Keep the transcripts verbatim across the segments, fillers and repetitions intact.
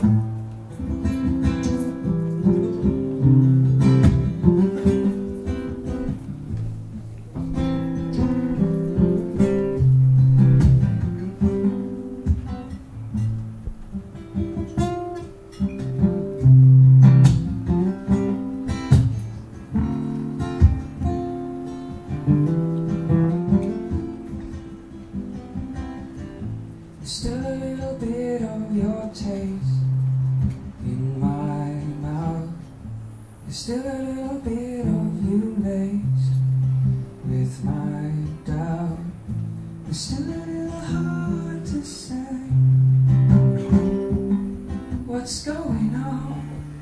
There's still a little bit of your taste in my mouth. There's still a little bit of you laced with my doubt. It's still a little hard to say what's going on.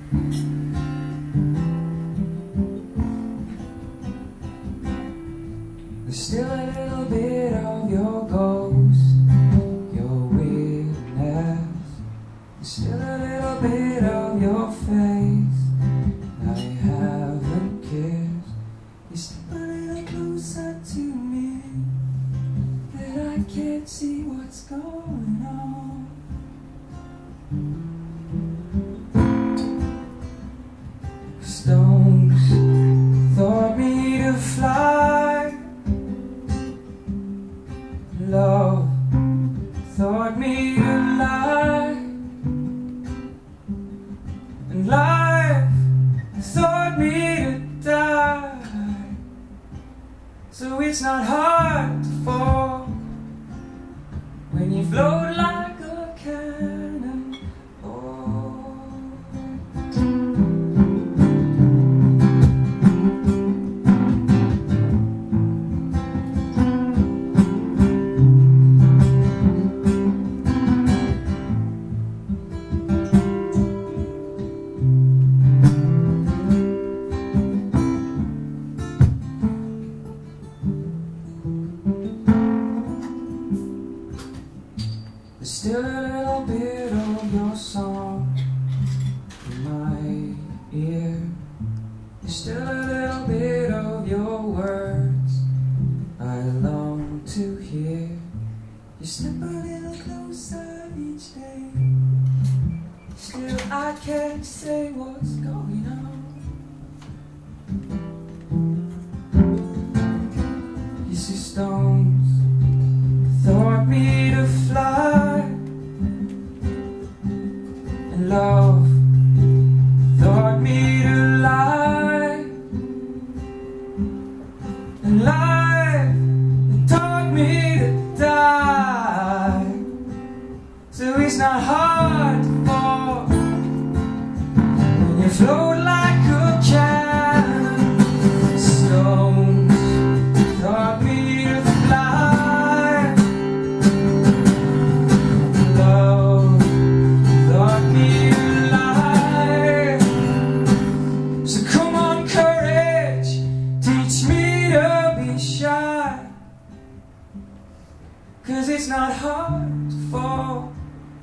There's still a little bit of your ghost, your weirdness. There's still a little bit of your face I haven't kissed. You're still a little closer to me, that I can't see what's going on. Stones taught me to fly. Love taught me to lie. And life taught me to die. So it's not hard to fall when you float like a cannonball. There's still a little bit of your song in my ear. There's still a little bit of your words I long to hear. You slip a little closer each day. Still I can't say what's going on. You see, stones taught me to fly, and love taught me to lie, and life taught me to die. So it's not hard to fall when you float like a cannon. Stones taught me to fly. Love taught me to lie. So come on, courage, teach me to be shy. 'Cause it's not hard to fall.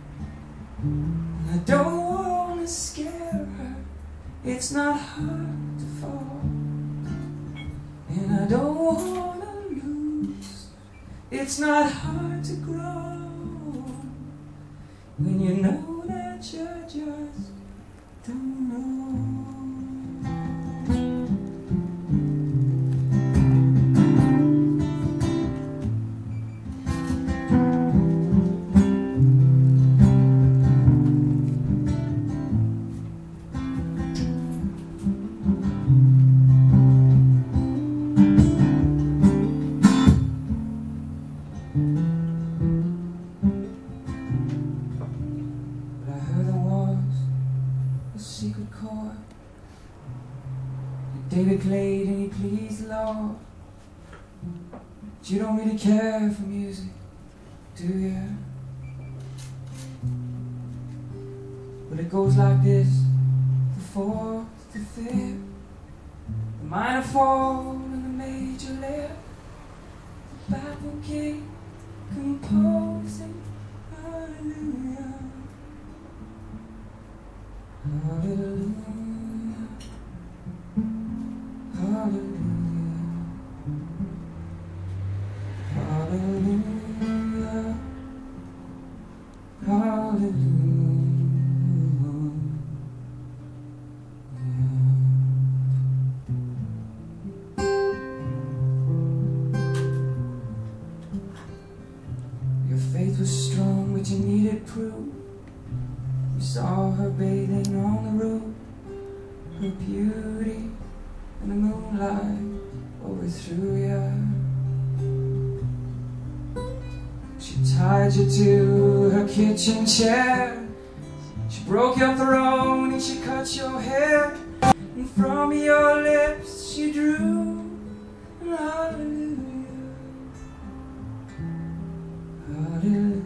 I don't wanna scare her. It's not hard to fall, and I don't wanna lose. It's not hard to grow when you know that you just don't know. But I heard there was a secret chord that David played and he pleased the Lord. But you don't really care for music, do you? Well, it goes like this: the fourth, the fifth, the minor fall and the major lift, the baffled king composing hallelujah, hallelujah, hallelujah, hallelujah, hallelujah. You saw her bathing on the roof, her beauty and the moonlight overthrew you. She tied you to her kitchen chair, she broke your throne and she cut your hair, and from your lips she drew an hallelujah, hallelujah.